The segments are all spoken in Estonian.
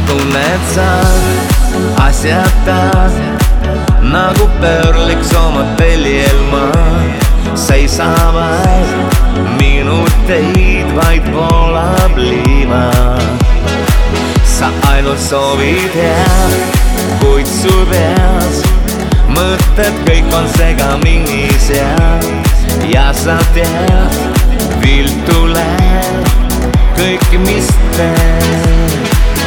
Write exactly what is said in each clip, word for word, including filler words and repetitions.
tunned sa asjata nagu pöörliks oma teljel ma seisavad minuteid, vaid voolab liiva. Sa ainult soovid head, kuid su peas mõtted kõik on segamini seal ja sa tead, viltu läheb kõik, mis teed.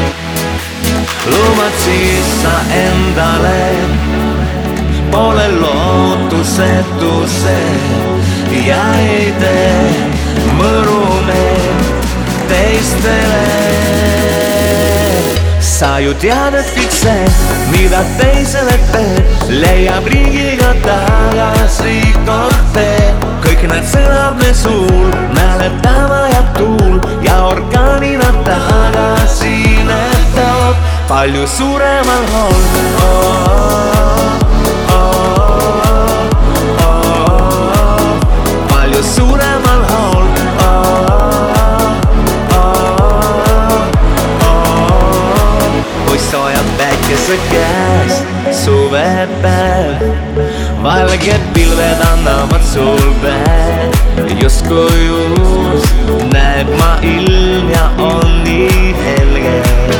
Lubad siis sa endale pole lootusetuse ja ei tee mõrumeelt teistele. Sa ju tead, et kõik see, mida teisele teed, leiab riigiga tagasi kord tee. Kõik need sõnad me suul, mäletama jääb tuul ja organina tagasi need teod palju suuremal hool. Oh, oh, oh, oh, palju suuremal hool. Soojad päikese käes suvepäev, valged pilved annavad sul päev. Justkui uus näeb ma ilm ja on nii helge.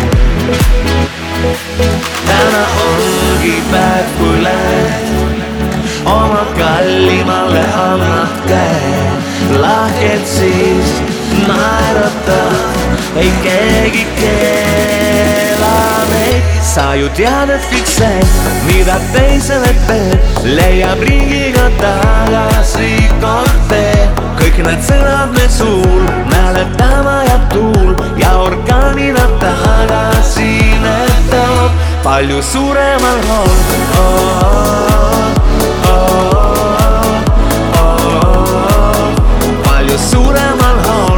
Täna ongi päev, kui lähed oma kallimale annad käe. Lahked siis naerata, ei keegi keela neid. Sa ju tead, et kõik see, mida teisele teed, leiab riigiga tagasi kord tee. Kõik need sõnad me suul, mäletama jääb tuul ja organina tagasi need teod palju suuremal hool. Oh, oh, oh, oh, palju suuremal hool.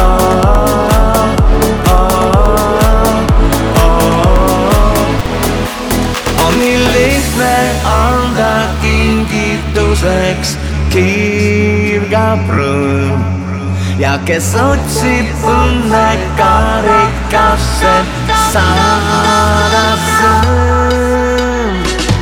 Anda kingituseks kiirgab rõõm ja kes otsib õnne karikasse, saada sõõm.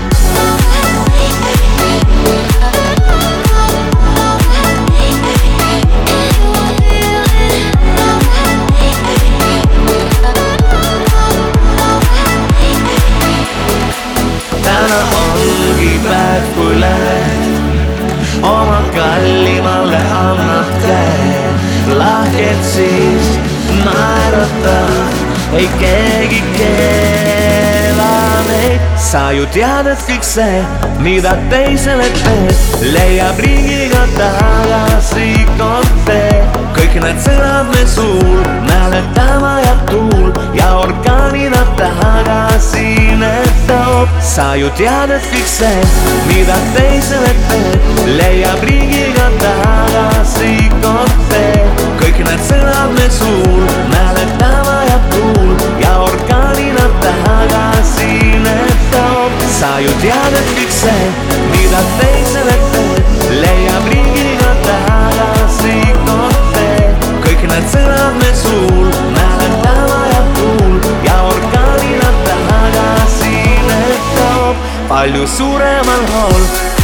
Täna ongi päev, kui lähed oma kallimale annad käe. Lahked siis naerata, ei keegi keela neid. Sa ju tead, et kõik see, mida teisele teed, leiab riigiga tagasi kord tee. Kõik need sõnad me suul, mäletama jääb tuul ja organina tagasi need teod. Sa ju tead, et kõik see, mida teisele teed, leiab riigiga tagasi kord tee. Kõik need sõnad me suul, mäletama jääb tuul ja organina tagasi need teod. Sa ju tead, et kõik see, mida teisele teed, leiab riigiga tagasi kord tee. Kõik need sõnad me suul, mäletama jääb tuul ja organina tagasi need teod palju suuremal hool.